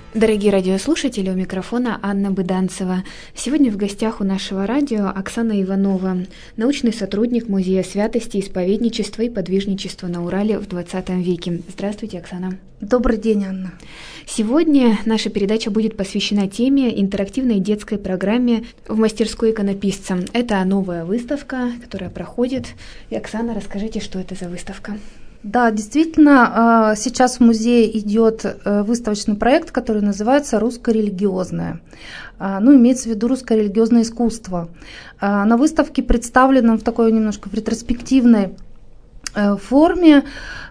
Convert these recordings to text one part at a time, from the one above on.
Дорогие радиослушатели, у микрофона Анна Быданцева. Сегодня в гостях у нашего радио Оксана Иванова, научный сотрудник Музея святости, исповедничества и подвижничества на Урале в XX веке. Здравствуйте, Оксана. Добрый день, Анна. Сегодня наша передача будет посвящена теме интерактивной детской программе в мастерской иконописца. Это новая выставка, которая проходит. И, Оксана, расскажите, что это за выставка? Да, действительно, сейчас в музее идет выставочный проект, который называется «Русско-религиозное». Имеется в виду русско-религиозное искусство. На выставке представлено в такой немножко ретроспективной форме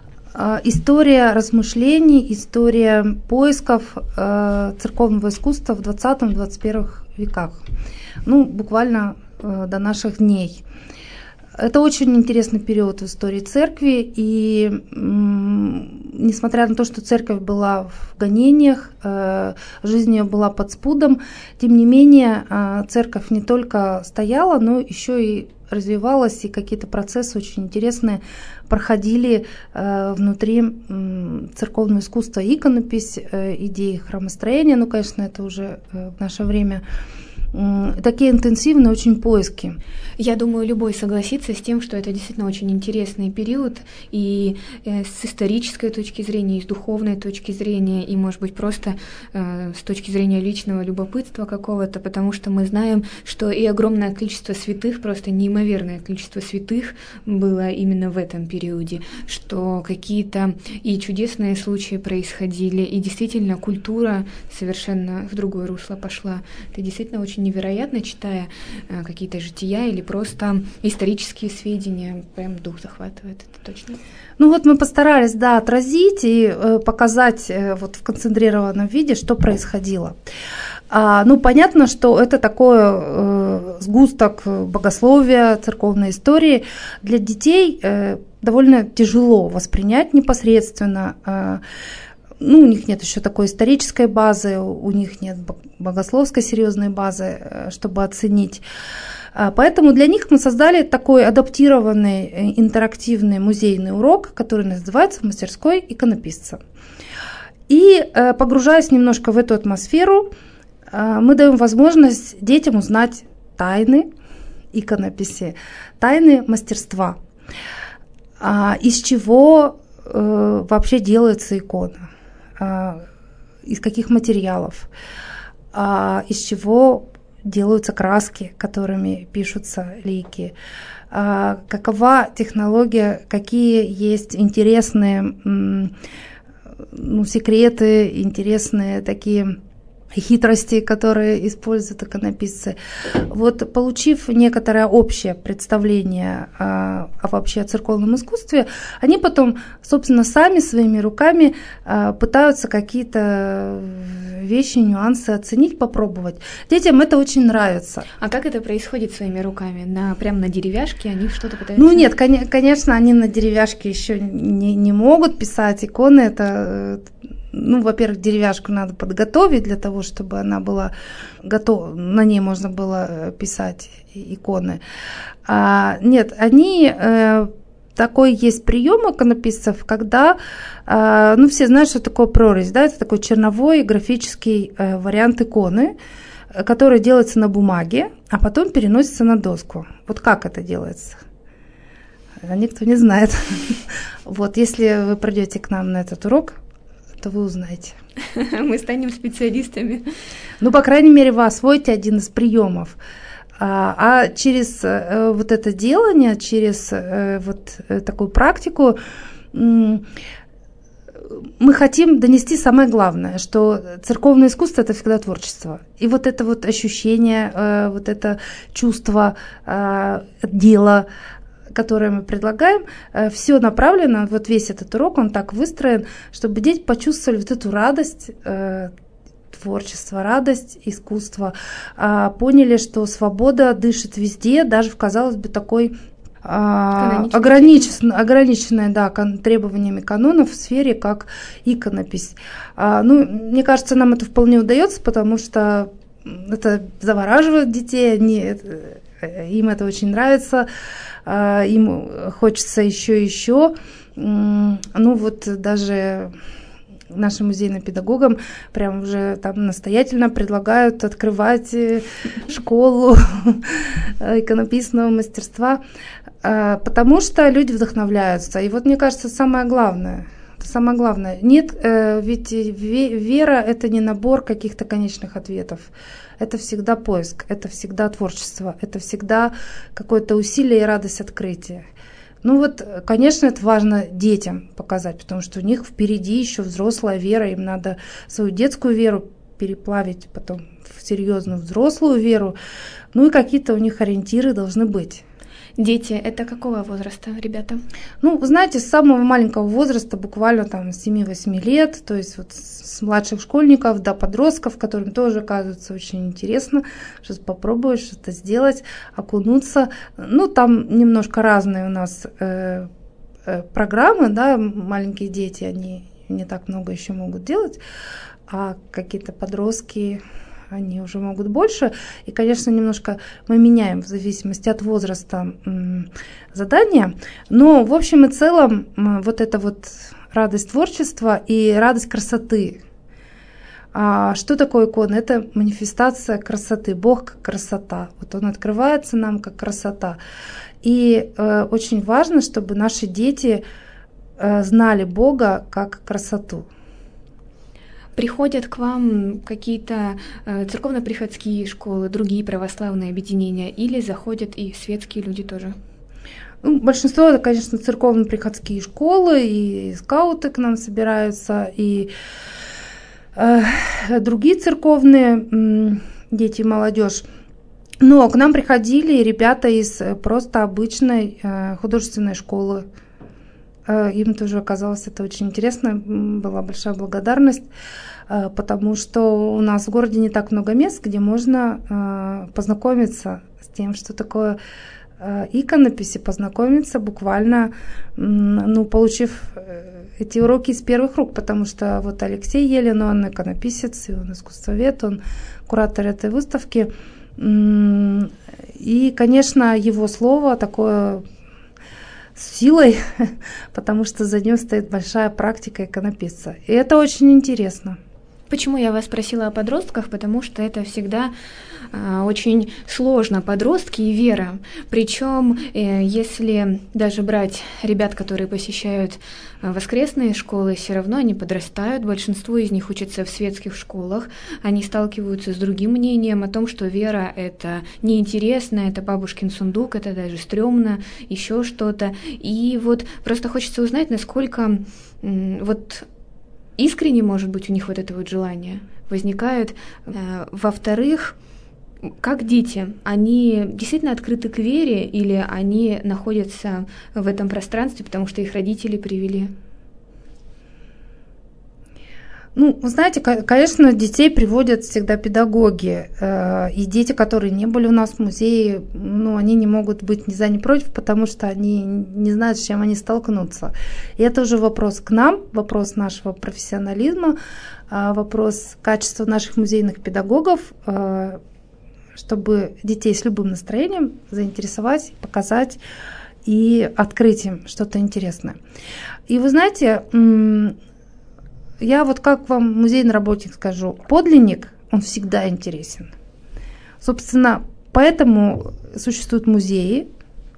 история размышлений, история поисков церковного искусства в 20-21 веках, буквально до наших дней. Это очень интересный период в истории церкви, и несмотря на то, что церковь была в гонениях, жизнь ее была под спудом, тем не менее церковь не только стояла, но еще и развивалась, и какие-то процессы очень интересные проходили внутри церковного искусства, иконопись, идеи храмостроения, конечно, это уже в наше время. Такие интенсивные очень поиски. Я думаю, любой согласится с тем, что это действительно очень интересный период и с исторической точки зрения, и с духовной точки зрения, и, может быть, просто с точки зрения личного любопытства какого-то, потому что мы знаем, что и огромное количество святых, просто неимоверное количество святых было именно в этом периоде, что какие-то и чудесные случаи происходили, и действительно культура совершенно в другое русло пошла. Это действительно очень невероятно, читая какие-то жития или просто исторические сведения, прям дух захватывает, это точно. Мы постарались, отразить и показать в концентрированном виде, что происходило. Понятно, что это такой сгусток богословия, церковной истории. Для детей довольно тяжело воспринять непосредственно. У них нет еще такой исторической базы, у них нет богословской серьезной базы, чтобы оценить. Поэтому для них мы создали такой адаптированный интерактивный музейный урок, который называется «В мастерской иконописца». И погружаясь немножко в эту атмосферу, мы даем возможность детям узнать тайны иконописи, тайны мастерства, из чего вообще делается икона. Из каких материалов, из чего делаются краски, которыми пишутся лики, какова технология, какие есть интересные секреты, интересные такие хитрости, которые используют иконописцы. Получив некоторое общее представление вообще о церковном искусстве, они потом, собственно, сами своими руками пытаются какие-то вещи, нюансы оценить, попробовать. Детям это очень нравится. А как это происходит своими руками? Прямо на деревяшке они что-то пытаются? Нет, конечно, они на деревяшке еще не могут писать иконы. Это во-первых, деревяшку надо подготовить для того, чтобы она была готова, на ней можно было писать иконы. Нет, такой есть прием иконописцев, когда, все знают, что такое прорезь, это такой черновой графический вариант иконы, который делается на бумаге, а потом переносится на доску. Как это делается? Никто не знает. Если вы придете к нам на этот урок, то вы узнаете. Мы станем специалистами. По крайней мере, вы освоите один из приемов. А через это делание, через такую практику мы хотим донести самое главное, что церковное искусство – это всегда творчество. И это ощущение, это чувство дела, которое мы предлагаем, все направлено, весь этот урок, он так выстроен, чтобы дети почувствовали эту радость творчества, радость искусства, поняли, что свобода дышит везде, даже в, казалось бы, такой ограниченной требованиями канонов в сфере, как иконопись. Мне кажется, нам это вполне удается, потому что это завораживает детей, им это очень нравится, им хочется еще. Даже нашим музейным педагогам прям уже там настоятельно предлагают открывать школу иконописного мастерства, потому что люди вдохновляются. И вот мне кажется, самое главное, нет, ведь вера – это не набор каких-то конечных ответов. Это всегда поиск, это всегда творчество, это всегда какое-то усилие и радость открытия. Ну вот, конечно, это важно детям показать, потому что у них впереди еще взрослая вера, им надо свою детскую веру переплавить потом в серьезную взрослую веру, ну и какие-то у них ориентиры должны быть. Дети, это какого возраста, ребята? Ну, вы знаете, с самого маленького возраста, буквально там с 7-8 лет, то есть вот с младших школьников до подростков, которым тоже оказывается очень интересно что-то попробовать, что-то сделать, окунуться. Ну, там немножко разные у нас программы, да, маленькие дети, они не так много еще могут делать, а какие-то подростки, они уже могут больше. И, конечно, немножко мы меняем в зависимости от возраста задания. Но, в общем и целом, вот эта вот радость творчества и радость красоты. А что такое икона? Это манифестация красоты. Бог как красота. Вот Он открывается нам как красота. И очень важно, чтобы наши дети знали Бога как красоту. Приходят к вам какие-то церковно-приходские школы, другие православные объединения, или заходят и светские люди тоже? Ну, большинство, это, конечно, церковно-приходские школы, и скауты к нам собираются, и другие церковные дети и молодежь. Но к нам приходили ребята из просто обычной художественной школы. Им тоже оказалось это очень интересно, была большая благодарность, потому что у нас в городе не так много мест, где можно познакомиться с тем, что такое иконописи, познакомиться буквально, ну, получив эти уроки из первых рук, потому что вот Алексей Елен, он иконописец, и он искусствовед, он куратор этой выставки, и, конечно, его слово такое с силой, потому что за ним стоит большая практика иконописца. И это очень интересно. Почему я вас спросила о подростках? Потому что это всегда очень сложно, подростки и вера. Причем, если даже брать ребят, которые посещают воскресные школы, все равно они подрастают, большинство из них учатся в светских школах, они сталкиваются с другим мнением о том, что вера — это неинтересно, это бабушкин сундук, это даже стрёмно, еще что-то. И вот просто хочется узнать, насколько вот искренне, может быть, у них вот это вот желание возникает. Во-вторых, как дети, они действительно открыты к вере или они находятся в этом пространстве, потому что их родители привели? Ну, вы знаете, конечно, детей приводят всегда педагоги. И дети, которые не были у нас в музее, ну, они не могут быть ни за, ни против, потому что они не знают, с чем они столкнутся. И это уже вопрос к нам, вопрос нашего профессионализма, вопрос качества наших музейных педагогов, чтобы детей с любым настроением заинтересовать, показать и открыть им что-то интересное. И вы знаете, я вот как вам, музейный работник, скажу, подлинник, он всегда интересен. Собственно, поэтому существуют музеи,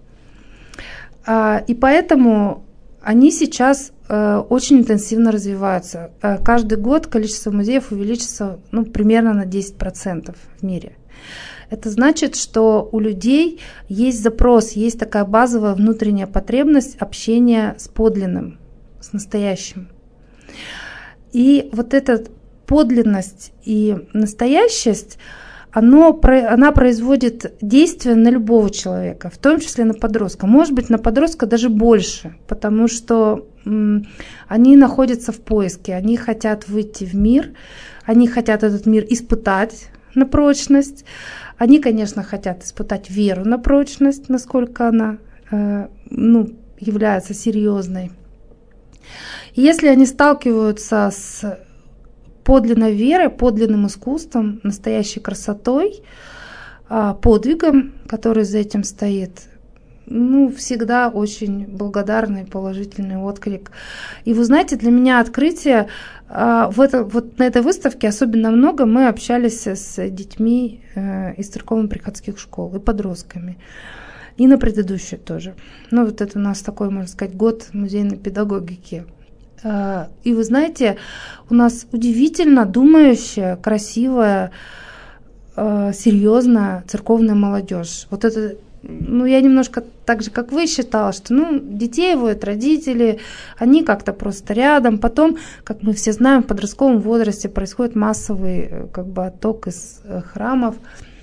и поэтому они сейчас очень интенсивно развиваются. Каждый год количество музеев увеличится примерно на 10% в мире. Это значит, что у людей есть запрос, есть такая базовая внутренняя потребность общения с подлинным, с настоящим. И вот эта подлинность и настоящесть, она производит действие на любого человека, в том числе на подростка. Может быть, на подростка даже больше, потому что они находятся в поиске, они хотят выйти в мир, они хотят этот мир испытать на прочность, они, конечно, хотят испытать веру на прочность, насколько она является серьезной. И если они сталкиваются с подлинной верой, подлинным искусством, настоящей красотой, подвигом, который за этим стоит, всегда очень благодарный, положительный отклик. И вы знаете, для меня открытие на этой выставке особенно много мы общались с детьми из церковно-приходских школ и подростками. И на предыдущей тоже. Это у нас такой, можно сказать, год музейной педагогики. И вы знаете, у нас удивительно думающая, красивая, серьезная церковная молодежь. Это, я немножко так же, как вы, считала, что детей водят родители, они как-то просто рядом. Потом, как мы все знаем, в подростковом возрасте происходит массовый отток из храмов.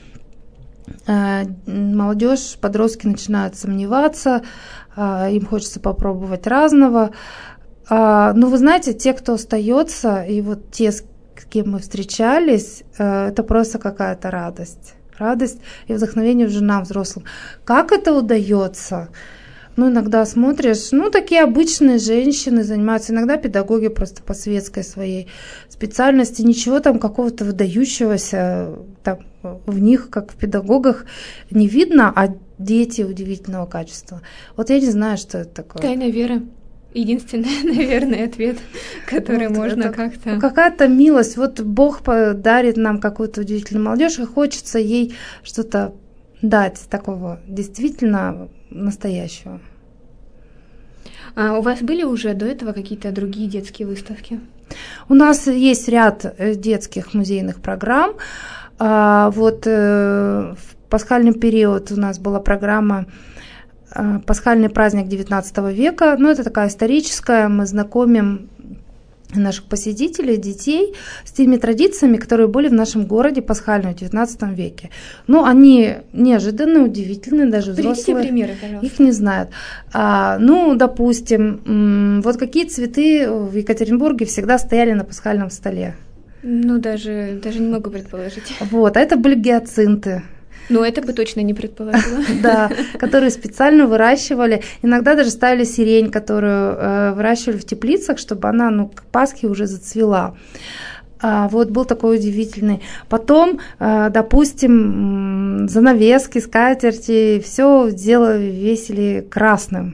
Молодежь, подростки начинают сомневаться, им хочется попробовать разного. Но вы знаете, те, кто остается, и те, с кем мы встречались, это просто какая-то радость. Радость и вдохновение уже нам, взрослым. Как это удается? Иногда смотришь, такие обычные женщины занимаются, иногда педагоги просто по светской своей специальности, ничего там какого-то выдающегося там в них, как в педагогах, не видно, а дети удивительного качества. Я не знаю, что это такое. Тайна веры. Единственный, наверное, ответ, который можно как-то... Какая-то милость. Бог дарит нам какую-то удивительную молодежь, и хочется ей что-то дать такого действительно настоящего. А у вас были уже до этого какие-то другие детские выставки? У нас есть ряд детских музейных программ. В пасхальный период у нас была программа «Пасхальный праздник XIX века». Это такая историческая. Мы знакомим наших посетителей, детей с теми традициями, которые были в нашем городе пасхальном в XIX веке. Они неожиданные, удивительные, даже взрослые. Приведите примеры, пожалуйста. Их не знают. Допустим, какие цветы в Екатеринбурге всегда стояли на пасхальном столе. Даже не могу предположить. Это были гиацинты. Это бы точно не предположила. Да, которые специально выращивали. Иногда даже ставили сирень, которую выращивали в теплицах, чтобы она к Пасхе уже зацвела. Был такой удивительный. Потом, допустим, занавески, скатерти, все весили красным.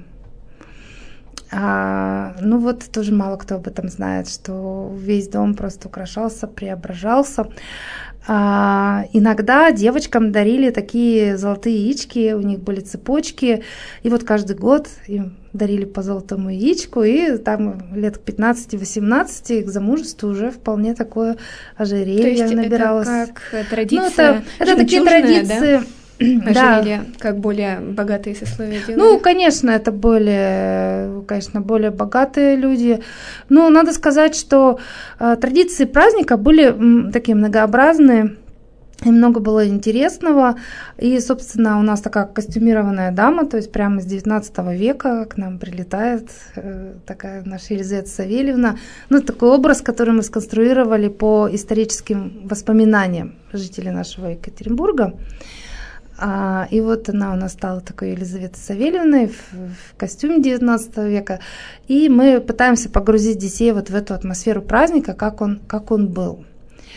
Тоже мало кто об этом знает, что весь дом просто украшался, преображался. Иногда девочкам дарили такие золотые яички, у них были цепочки, и каждый год им дарили по золотому яичку, и там лет к 15-18 к замужеству уже вполне такое ожерелье набиралось. Это как традиция это такие традиции, да? Ожерелье, как более богатые сословия делали? Конечно, это более богатые люди. Но надо сказать, что традиции праздника были такие многообразные, и много было интересного. И, собственно, у нас такая костюмированная дама, то есть прямо с XIX века к нам прилетает такая наша Елизавета Савельевна. Такой образ, который мы сконструировали по историческим воспоминаниям жителей нашего Екатеринбурга. И она у нас стала такой Елизаветой Савельевной в костюме XIX века. И мы пытаемся погрузить детей в эту атмосферу праздника, как он был.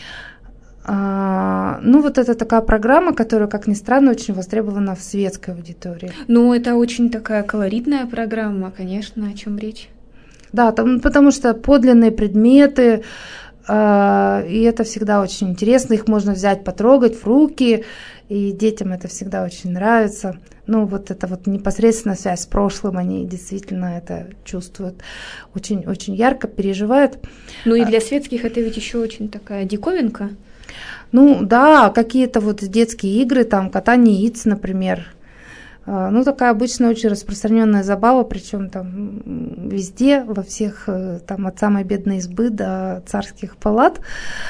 Это такая программа, которая, как ни странно, очень востребована в светской аудитории. Это очень такая колоритная программа, конечно, о чем речь. Да, потому что подлинные предметы, и это всегда очень интересно, их можно взять, потрогать в руки, и детям это всегда очень нравится. Это непосредственная связь с прошлым, они действительно это чувствуют, очень ярко переживают. И для светских это ведь еще очень такая диковинка. Да, какие-то детские игры, там катание яиц, например. Такая обычная очень распространенная забава, причем там везде, во всех, там от самой бедной избы до царских палат.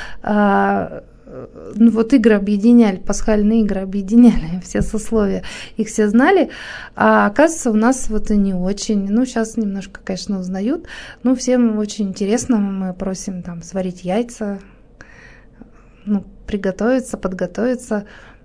Игры объединяли, пасхальные игры объединяли все сословия, их все знали, а оказывается у нас и не очень. Сейчас немножко, конечно, узнают, всем очень интересно, мы просим там сварить яйца, приготовиться, подготовиться.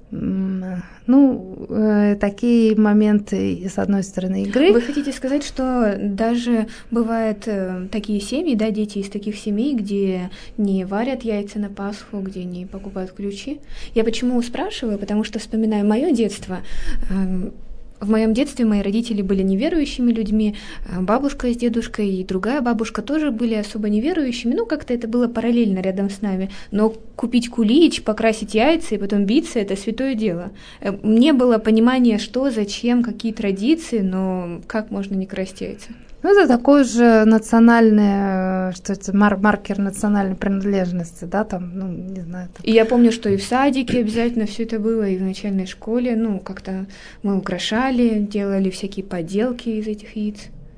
Такие моменты, с одной стороны, игры. Вы хотите сказать, что даже бывают такие семьи, да, дети из таких семей, где не варят яйца на Пасху, где не покупают ключи? Я почему спрашиваю? Потому что вспоминаю мое детство. В моем детстве мои родители были неверующими людьми, бабушка с дедушкой и другая бабушка тоже были особо неверующими, как-то это было параллельно рядом с нами. Но купить кулич, покрасить яйца и потом биться — это святое дело. Не было понимания, что, зачем, какие традиции, но как можно не красть яйца? Это такой же национальный, что это, маркер национальной принадлежности, да, не знаю. И я помню, что и в садике обязательно все это было, и в начальной школе, как-то мы украшали, делали всякие поделки из этих яиц.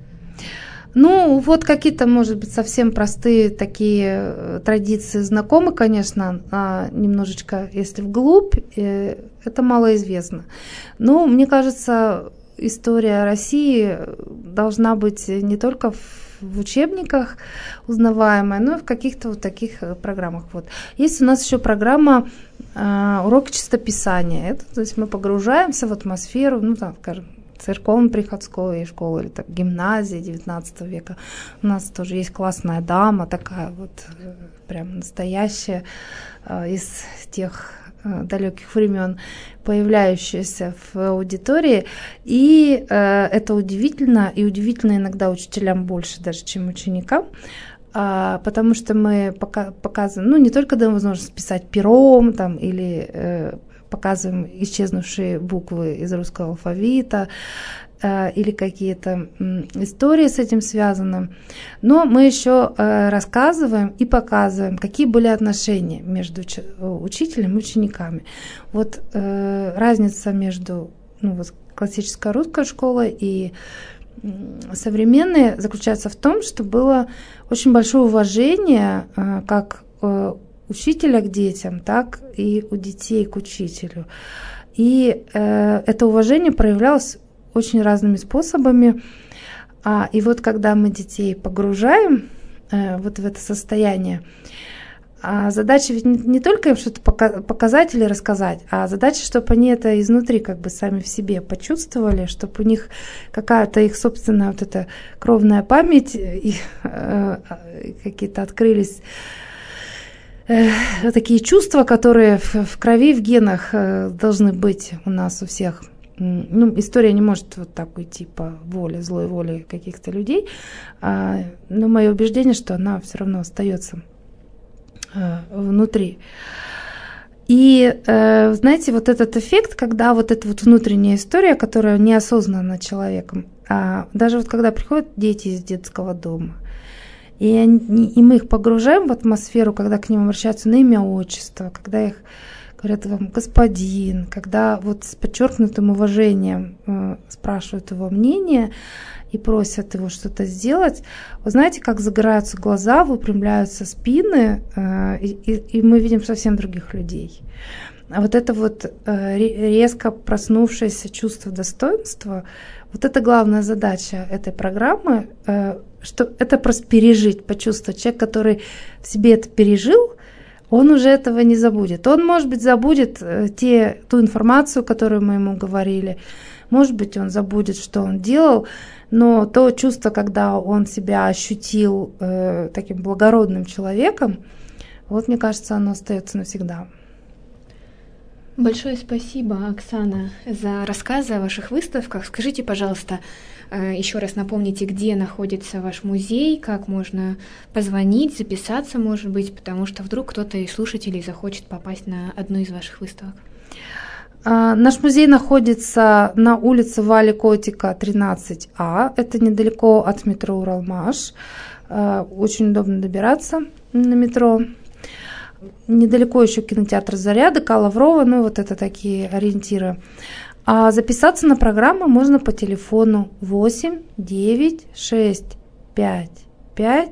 Какие-то, может быть, совсем простые такие традиции знакомы, конечно, немножечко, если вглубь, это малоизвестно. Но, мне кажется, история России должна быть не только в учебниках узнаваемая, но и в каких-то таких программах. Есть у нас еще программа «Уроки чистописания». То есть мы погружаемся в атмосферу, скажем, церковно-приходской школы или гимназии XIX века. У нас тоже есть классная дама, такая прям настоящая, из тех далеких времен, появляющаяся в аудитории. И это удивительно, и удивительно иногда учителям больше даже, чем ученикам, потому что мы показываем, не только даем возможность писать пером или показываем исчезнувшие буквы из русского алфавита или какие-то истории с этим связаны, но мы еще рассказываем и показываем, какие были отношения между учителем и учениками. Разница между классической русской школой и современной заключается в том, что было очень большое уважение как учителя к детям, так и у детей к учителю. И это уважение проявлялось очень разными способами. И когда мы детей погружаем в это состояние, задача ведь не только им что-то показать или рассказать, а задача, чтобы они это изнутри сами в себе почувствовали, чтобы у них какая-то их собственная эта кровная память, и какие-то открылись такие чувства, которые в крови, в генах должны быть у нас у всех. История не может так уйти по воле, злой воле каких-то людей, но мое убеждение, что она все равно остается внутри. И знаете, этот эффет, когда эта внутренняя история, которая неосознанна человеком, даже когда приходят дети из детского дома, и мы их погружаем в атмосферу, когда к ним обращаются на имя, отчество, когда их говорят вам господин, когда с подчеркнутым уважением спрашивают его мнение и просят его что-то сделать. Вы знаете, как загораются глаза, выпрямляются спины, и мы видим совсем других людей. А это резко проснувшееся чувство достоинства, это главная задача этой программы, что это просто пережить, почувствовать. Человек, который в себе это пережил, он уже этого не забудет. Он, может быть, забудет ту информацию, которую мы ему говорили. Может быть, он забудет, что он делал, но то чувство, когда он себя ощутил таким благородным человеком, мне кажется, оно остается навсегда. Большое спасибо, Оксана, за рассказы о ваших выставках. Скажите, пожалуйста, еще раз напомните, где находится ваш музей, как можно позвонить, записаться, может быть, потому что вдруг кто-то из слушателей захочет попасть на одну из ваших выставок. Наш музей находится на улице Вали Котика, 13А. Это недалеко от метро Уралмаш. Очень удобно добираться на метро. Недалеко еще кинотеатр «Зарядок», Лаврова, это такие ориентиры. А записаться на программу можно по телефону 8 9 6 5 5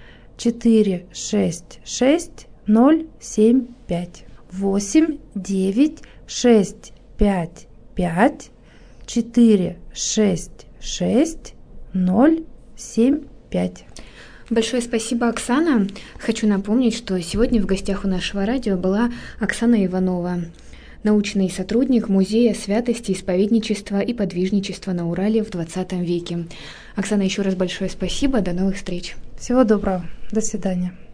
4 6 6 0 7 5. 8 9 6 5 5 4 6 6 0 7 5. Большое спасибо, Оксана. Хочу напомнить, что сегодня в гостях у нашего радио была Оксана Иванова, научный сотрудник Музея святости, исповедничества и подвижничества на Урале в XX веке. Оксана, еще раз большое спасибо. До новых встреч. Всего доброго. До свидания.